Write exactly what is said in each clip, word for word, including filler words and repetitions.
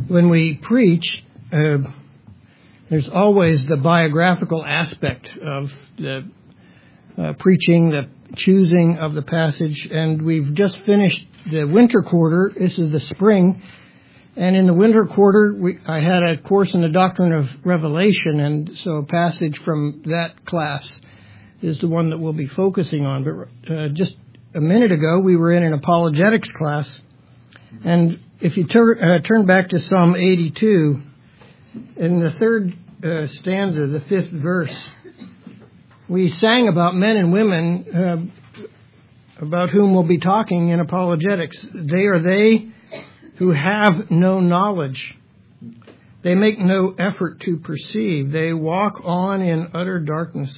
when we preach, uh, there's always the biographical aspect of the uh, preaching, the choosing of the passage, and we've just finished the winter quarter. This is the spring, and in the winter quarter, we, I had a course in the doctrine of Revelation, and so a passage from that class is the one that we'll be focusing on. But uh, just a minute ago, we were in an apologetics class, and if you tur- uh, turn back to Psalm eighty-two, in the third uh, stanza, the fifth verse, we sang about men and women uh, about whom we'll be talking in apologetics. They are they who have no knowledge. They make no effort to perceive. They walk on in utter darkness.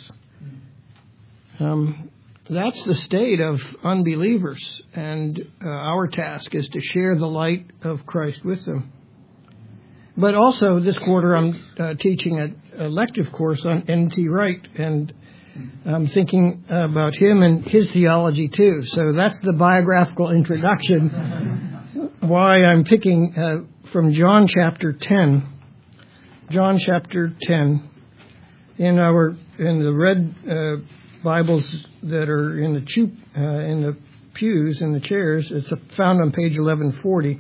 Um, that's the state of unbelievers, and uh, our task is to share the light of Christ with them. But also this quarter I'm uh, teaching a, a elective course on N T Wright, and I'm thinking about him and his theology too. So that's the biographical introduction. Why I'm picking uh, from John chapter ten. John chapter ten. In our in the red uh, Bibles that are in the chew, uh, in the pews in the chairs, it's found on page eleven forty.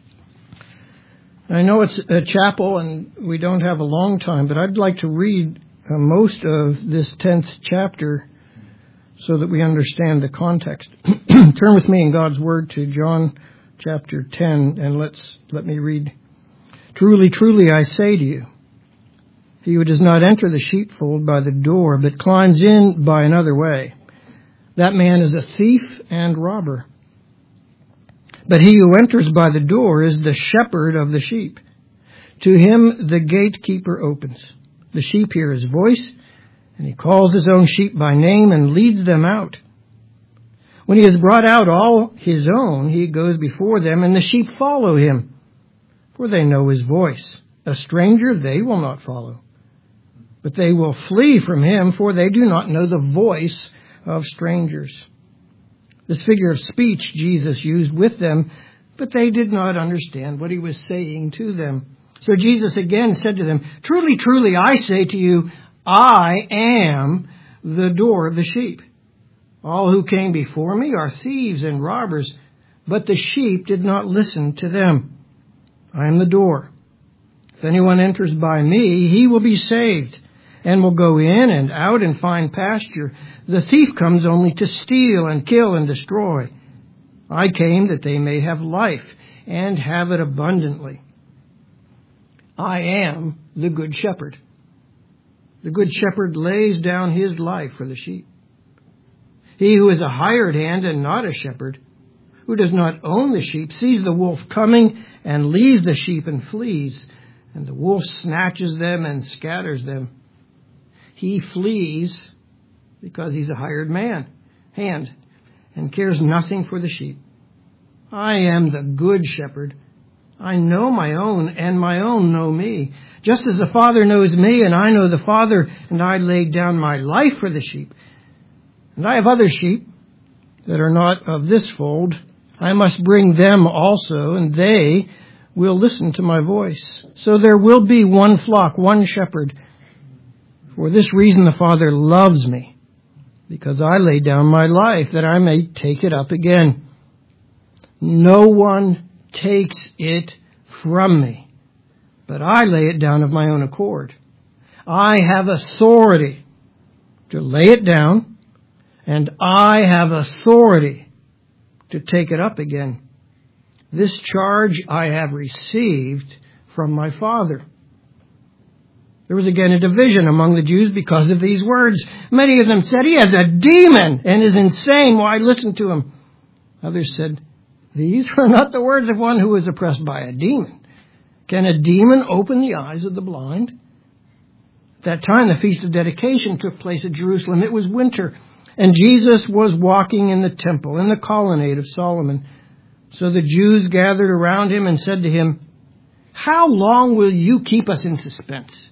I know it's a chapel and we don't have a long time, but I'd like to read uh, most of this tenth chapter so that we understand the context. Turn with me in God's Word to John chapter ten, and let's let me read. Truly, truly, I say to you, he who does not enter the sheepfold by the door, but climbs in by another way, that man is a thief and robber. But he who enters by the door is the shepherd of the sheep. To him the gatekeeper opens. The sheep hear his voice, and he calls his own sheep by name and leads them out. When he has brought out all his own, he goes before them, and the sheep follow him, for they know his voice. A stranger they will not follow, but they will flee from him, for they do not know the voice of strangers. This figure of speech Jesus used with them, but they did not understand what he was saying to them. So Jesus again said to them, Truly, truly, I say to you, I am the door of the sheep. All who came before me are thieves and robbers, but the sheep did not listen to them. I am the door. If anyone enters by me, he will be saved, and will go in and out and find pasture. The thief comes only to steal and kill and destroy. I came that they may have life and have it abundantly. I am the good shepherd. The good shepherd lays down his life for the sheep. He who is a hired hand and not a shepherd, who does not own the sheep, sees the wolf coming and leaves the sheep and flees, and the wolf snatches them and scatters them. He flees because he's a hired man, hand, and cares nothing for the sheep. I am the good shepherd. I know my own, and my own know me. Just as the Father knows me, and I know the Father, and I lay down my life for the sheep. And I have other sheep that are not of this fold. I must bring them also, and they will listen to my voice. So there will be one flock, one shepherd. For this reason the Father loves me, because I lay down my life that I may take it up again. No one takes it from me, but I lay it down of my own accord. I have authority to lay it down, and I have authority to take it up again. This charge I have received from my Father. There was again a division among the Jews because of these words. Many of them said, he has a demon and is insane. Why listen to him? Others said, these are not the words of one who is oppressed by a demon. Can a demon open the eyes of the blind? At that time, the Feast of Dedication took place at Jerusalem. It was winter, and Jesus was walking in the temple, in the colonnade of Solomon. So the Jews gathered around him and said to him, how long will you keep us in suspense?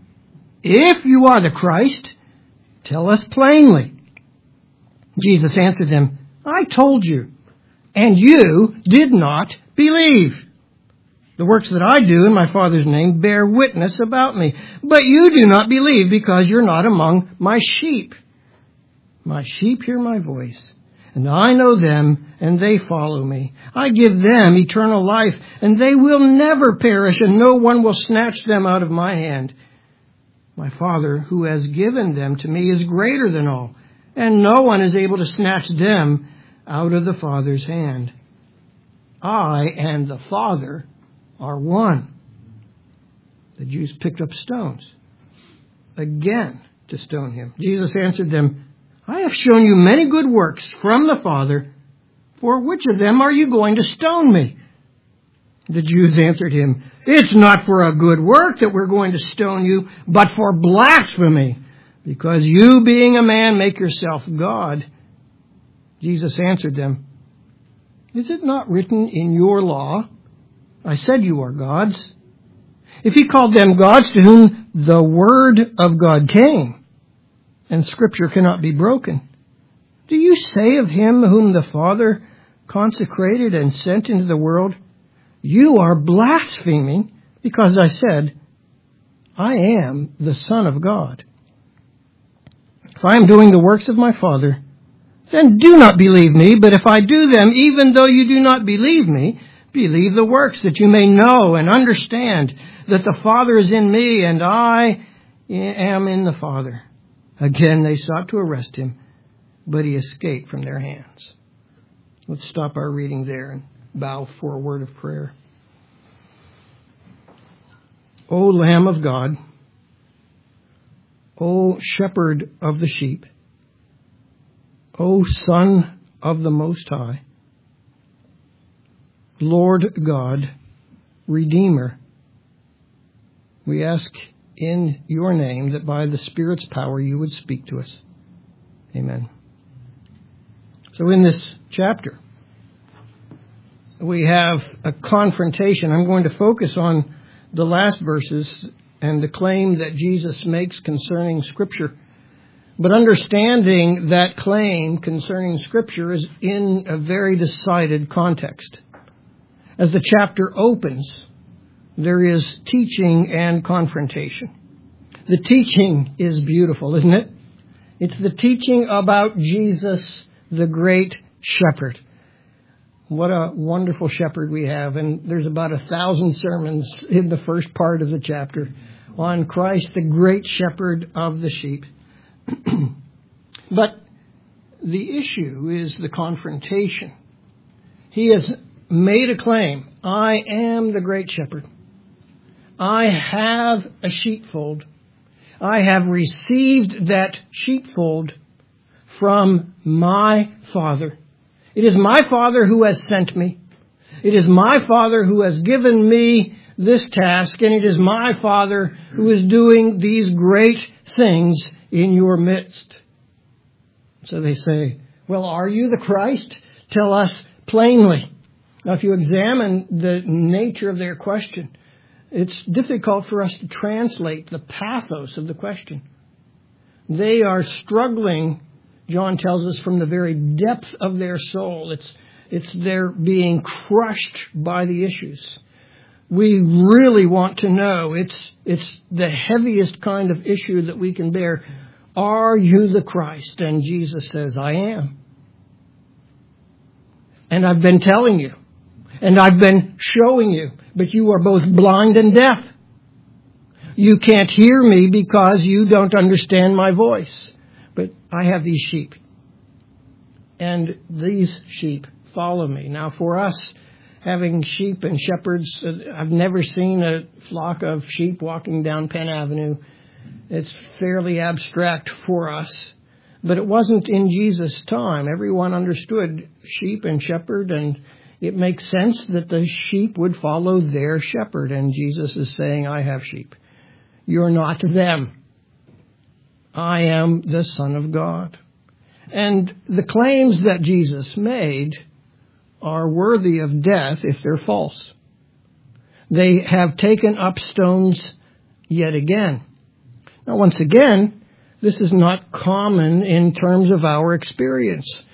If you are the Christ, tell us plainly. Jesus answered them, I told you, and you did not believe. The works that I do in my Father's name bear witness about me. But you do not believe because you're not among my sheep. My sheep hear my voice, and I know them, and they follow me. I give them eternal life, and they will never perish, and no one will snatch them out of my hand. My Father, who has given them to me, is greater than all, and no one is able to snatch them out of the Father's hand. I and the Father are one. The Jews picked up stones again to stone him. Jesus answered them, I have shown you many good works from the Father. For which of them are you going to stone me? The Jews answered him, It's not for a good work that we're going to stone you, but for blasphemy, because you, being a man, make yourself God. Jesus answered them, Is it not written in your law, I said you are gods? If he called them gods to whom the word of God came, and Scripture cannot be broken, do you say of him whom the Father consecrated and sent into the world, You are blaspheming, because I said, I am the Son of God? If I am doing the works of my Father, then do not believe me, but if I do them, even though you do not believe me, believe the works, that you may know and understand that the Father is in me and I am in the Father. Again, they sought to arrest him, but he escaped from their hands. Let's stop our reading there and bow for a word of prayer. O Lamb of God, O Shepherd of the sheep, O Son of the Most High, Lord God, Redeemer, we ask in your name that by the Spirit's power you would speak to us. Amen. So in this chapter, we have a confrontation. I'm going to focus on the last verses and the claim that Jesus makes concerning Scripture. But understanding that claim concerning Scripture is in a very decided context. As the chapter opens, there is teaching and confrontation. The teaching is beautiful, isn't it? It's the teaching about Jesus, the great shepherd. What a wonderful shepherd we have. And there's about a thousand sermons in the first part of the chapter on Christ, the great shepherd of the sheep. But the issue is the confrontation. He has made a claim. I am the great shepherd. I have a sheepfold. I have received that sheepfold from my Father. It is my Father who has sent me. It is my Father who has given me this task, and it is my Father who is doing these great things in your midst. So they say, well, are you the Christ? Tell us plainly. Now, if you examine the nature of their question, it's difficult for us to translate the pathos of the question. They are struggling, John tells us, from the very depth of their soul. It's, it's their being crushed by the issues. We really want to know. It's, it's the heaviest kind of issue that we can bear. Are you the Christ? And Jesus says, I am. And I've been telling you. And I've been showing you. But you are both blind and deaf. You can't hear me because you don't understand my voice. But I have these sheep. And these sheep follow me. Now for us, having sheep and shepherds, I've never seen a flock of sheep walking down Penn Avenue. It's fairly abstract for us. But it wasn't in Jesus' time. Everyone understood sheep and shepherd, and it makes sense that the sheep would follow their shepherd. And Jesus is saying, I have sheep. You're not them. I am the Son of God. And the claims that Jesus made are worthy of death if they're false. They have taken up stones yet again. Now, once again, this is not common in terms of our experience.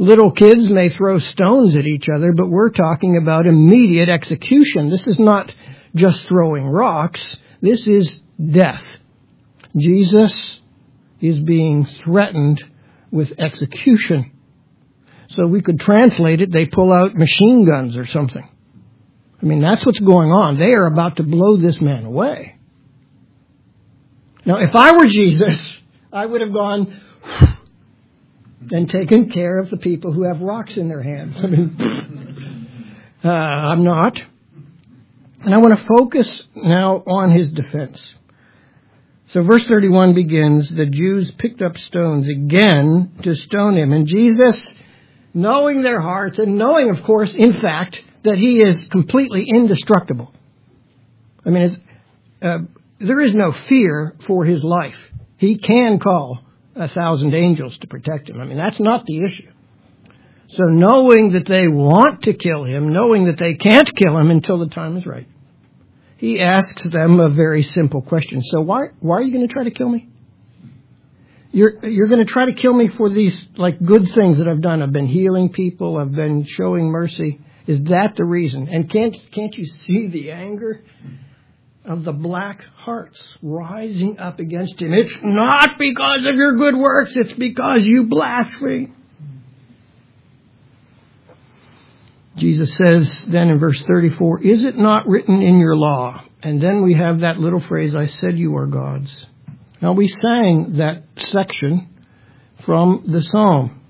Little kids may throw stones at each other, but we're talking about immediate execution. This is not just throwing rocks. This is death. Jesus is being threatened with execution. So we could translate it, they pull out machine guns or something. I mean, that's what's going on. They are about to blow this man away. Now, if I were Jesus, I would have gone and taken care of the people who have rocks in their hands. I mean, uh, I'm not. And I want to focus now on his defense. So verse thirty-one begins, the Jews picked up stones again to stone him. And Jesus, knowing their hearts and knowing, of course, in fact, that he is completely indestructible. I mean, it's, uh, there is no fear for his life. He can call a thousand angels to protect him. I mean, that's not the issue. So knowing that they want to kill him, knowing that they can't kill him until the time is right, he asks them a very simple question. So why why are you going to try to kill me? You're you're going to try to kill me for these like good things that I've done. I've been healing people. I've been showing mercy. Is that the reason? And can't can't you see the anger of the black hearts rising up against him? It's not because of your good works. It's because you blaspheme. Jesus says then in verse thirty-four, is it not written in your law? And then we have that little phrase, I said you are gods. Now we sang that section from the psalm.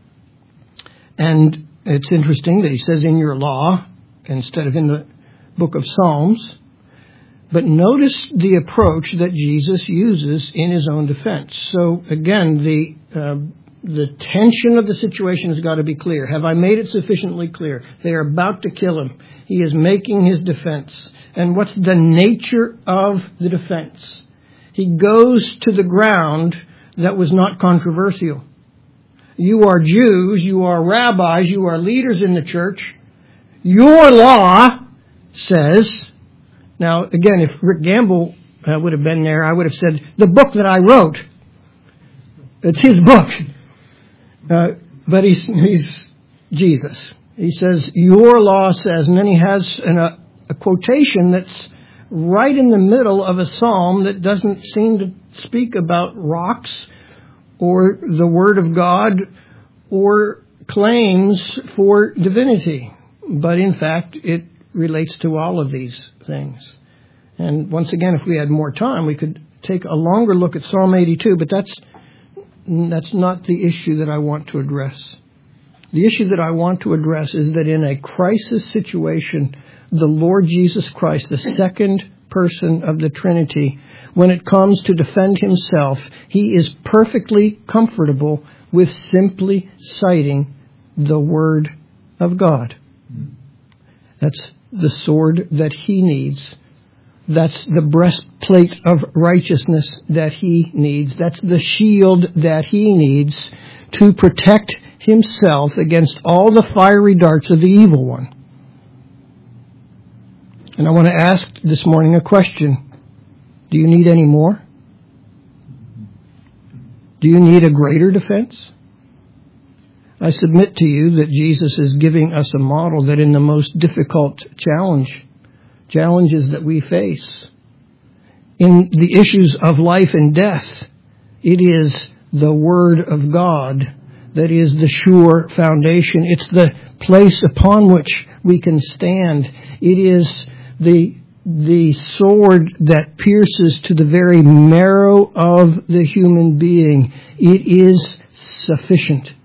And it's interesting that he says in your law instead of in the book of Psalms. But notice the approach that Jesus uses in his own defense. So again, the uh, the tension of the situation has got to be clear. Have I made it sufficiently clear? They are about to kill him. He is making his defense. And what's the nature of the defense? He goes to the ground that was not controversial. You are Jews, you are rabbis, you are leaders in the church. Your law says... Now, again, if Rick Gamble uh, would have been there, I would have said, the book that I wrote, it's his book. Uh, but he's, he's Jesus. He says, your law says, and then he has an, a, a quotation that's right in the middle of a psalm that doesn't seem to speak about rocks or the Word of God or claims for divinity. But in fact, it relates to all of these things. And once again, if we had more time, we could take a longer look at Psalm eighty-two, but that's that's not the issue that I want to address. The issue that I want to address is that in a crisis situation, the Lord Jesus Christ, the second person of the Trinity, when it comes to defend himself, he is perfectly comfortable with simply citing the Word of God. That's the sword that he needs. That's the breastplate of righteousness that he needs. That's the shield that he needs to protect himself against all the fiery darts of the evil one. And I want to ask this morning a question. Do you need any more? Do you need a greater defense? I submit to you that Jesus is giving us a model that in the most difficult challenge, challenges that we face, in the issues of life and death, it is the Word of God that is the sure foundation. It's the place upon which we can stand. It is the the sword that pierces to the very marrow of the human being. It is sufficient.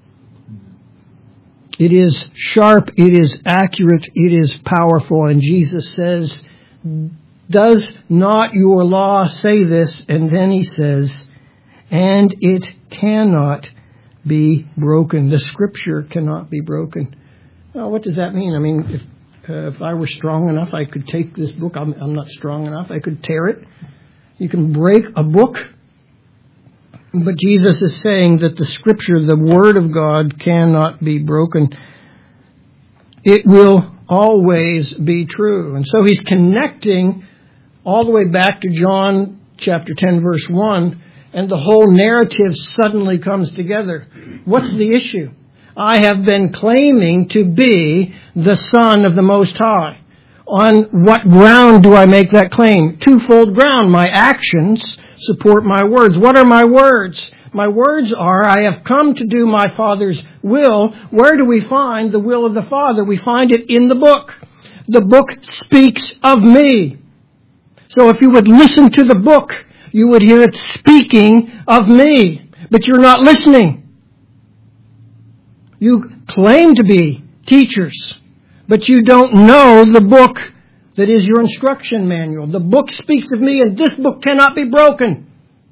It is sharp, it is accurate, it is powerful. And Jesus says, does not your law say this? And then he says, and it cannot be broken. The Scripture cannot be broken. Well, what does that mean? I mean, if, uh, if I were strong enough, I could take this book. I'm, I'm not strong enough. I could tear it. You can break a book. But Jesus is saying that the Scripture, the Word of God, cannot be broken. It will always be true. And so he's connecting all the way back to John chapter ten, verse one, and the whole narrative suddenly comes together. What's the issue? I have been claiming to be the Son of the Most High. On what ground do I make that claim? Twofold ground. My actions support my words. What are my words? My words are, I have come to do my Father's will. Where do we find the will of the Father? We find it in the book. The book speaks of me. So if you would listen to the book, you would hear it speaking of me. But you're not listening. You claim to be teachers, but you don't know the book that is your instruction manual. The book speaks of me, and this book cannot be broken.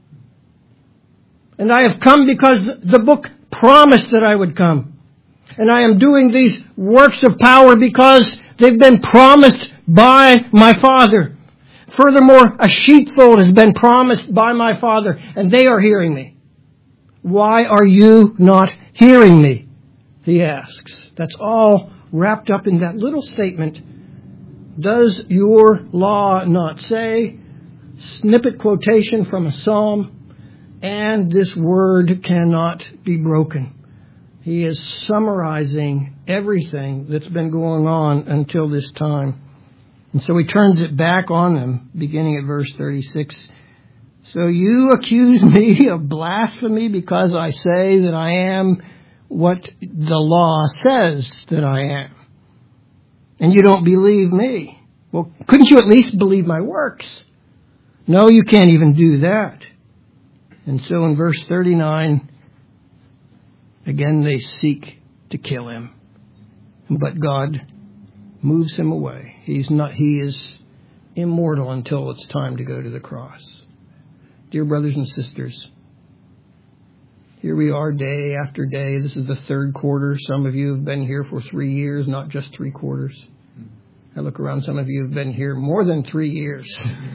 And I have come because the book promised that I would come. And I am doing these works of power because they've been promised by my Father. Furthermore, a sheepfold has been promised by my Father, and they are hearing me. Why are you not hearing me? He asks. That's all wrapped up in that little statement. Does your law not say? Snippet quotation from a psalm. And this word cannot be broken. He is summarizing everything that's been going on until this time. And so he turns it back on them, beginning at verse thirty-six. So you accuse me of blasphemy because I say that I am what the law says that I am. And you don't believe me. Well, couldn't you at least believe my works? No, you can't even do that. And so in verse thirty-nine, again they seek to kill him. But God moves him away. He's not, he is immortal until it's time to go to the cross. Dear brothers and sisters, here we are day after day. This is the third quarter. Some of you have been here for three years, not just three quarters. I look around, some of you have been here more than three years.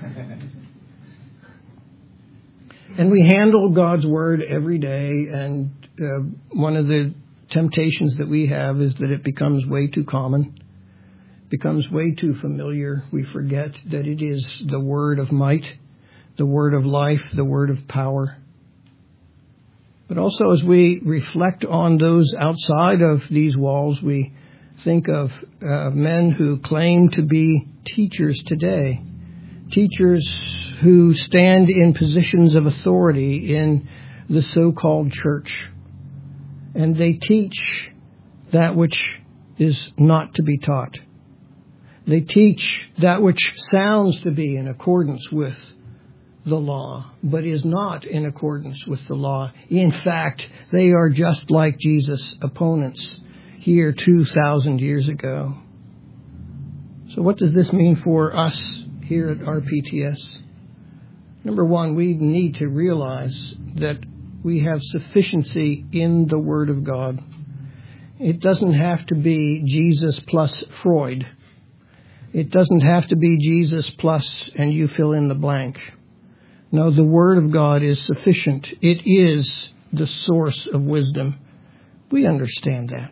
And we handle God's Word every day, and uh, one of the temptations that we have is that it becomes way too common, becomes way too familiar. We forget that it is the Word of might, the Word of life, the Word of power. But also as we reflect on those outside of these walls, we think of uh, men who claim to be teachers today. Teachers who stand in positions of authority in the so-called church. And they teach that which is not to be taught. They teach that which sounds to be in accordance with the law, but is not in accordance with the law. In fact, they are just like Jesus' opponents here two thousand years ago. So what does this mean for us here at R P T S? Number one, we need to realize that we have sufficiency in the Word of God. It doesn't have to be Jesus plus Freud. It doesn't have to be Jesus plus and you fill in the blank. No, the Word of God is sufficient. It is the source of wisdom. We understand that.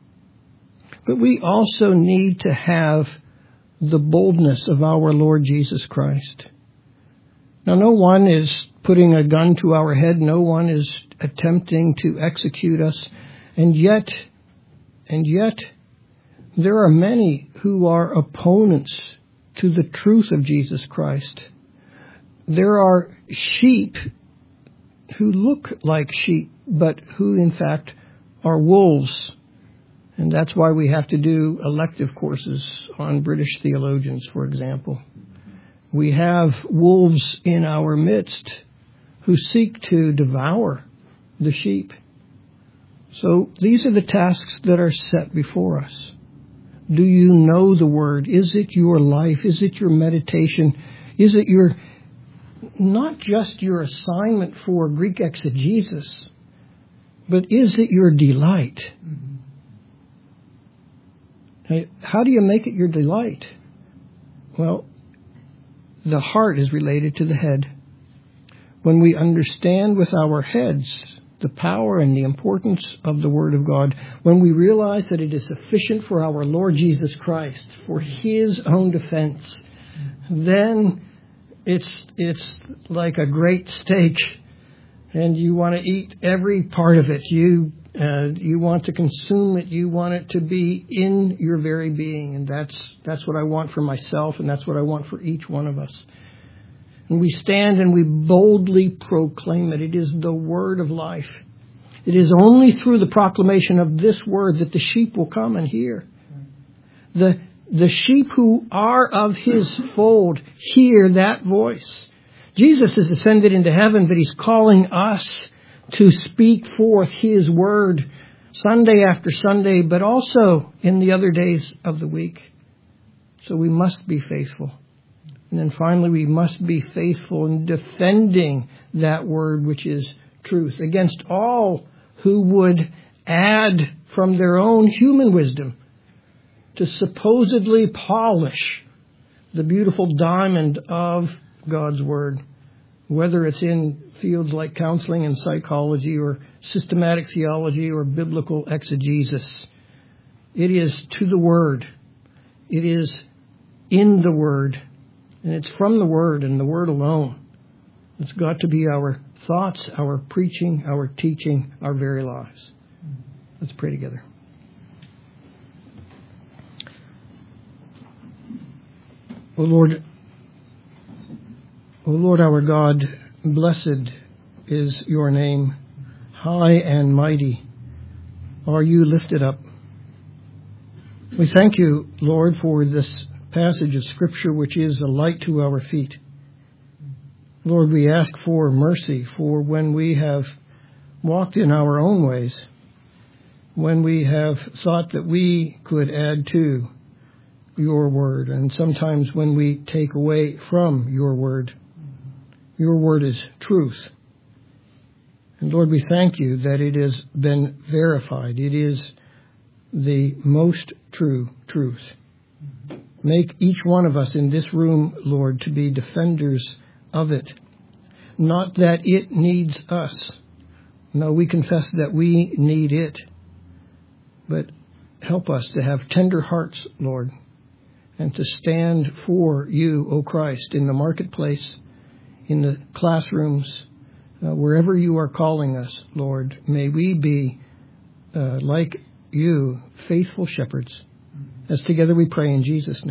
But we also need to have the boldness of our Lord Jesus Christ. Now, no one is putting a gun to our head. No one is attempting to execute us. And yet, and yet, there are many who are opponents to the truth of Jesus Christ. There are sheep who look like sheep, but who in fact are wolves. And that's why we have to do elective courses on British theologians, for example. We have wolves in our midst who seek to devour the sheep. So these are the tasks that are set before us. Do you know the Word? Is it your life? Is it your meditation? Is it your, not just your assignment for Greek exegesis, but is it your delight? Mm-hmm. How do you make it your delight? Well, the heart is related to the head. When we understand with our heads the power and the importance of the Word of God, when we realize that it is sufficient for our Lord Jesus Christ, for His own defense, then it's it's like a great steak, and you want to eat every part of it. You Uh, you want to consume it. You want it to be in your very being. And that's that's what I want for myself, and that's what I want for each one of us. And we stand and we boldly proclaim it. It is the word of life. It is only through the proclamation of this word that the sheep will come and hear. The, the sheep who are of his fold hear that voice. Jesus has ascended into heaven, but he's calling us to speak forth his word Sunday after Sunday, but also in the other days of the week. So we must be faithful. And then finally, we must be faithful in defending that word, which is truth, against all who would add from their own human wisdom to supposedly polish the beautiful diamond of God's word, whether it's in fields like counseling and psychology or systematic theology or biblical exegesis. It is to the word. It is in the word. And it's from the word and the word alone. It's got to be our thoughts, our preaching, our teaching, our very lives. Let's pray together. O Lord, O Lord our God, blessed is your name. High and mighty are you lifted up. We thank you, Lord, for this passage of Scripture which is a light to our feet. Lord, we ask for mercy for when we have walked in our own ways, when we have thought that we could add to your word, and sometimes when we take away from your word. Your word is truth. And Lord, we thank you that it has been verified. It is the most true truth. Make each one of us in this room, Lord, to be defenders of it. Not that it needs us. No, we confess that we need it. But help us to have tender hearts, Lord, and to stand for you, O Christ, in the marketplace, in the classrooms, uh, wherever you are calling us, Lord. May we be, uh, like you, faithful shepherds. As together we pray in Jesus' name.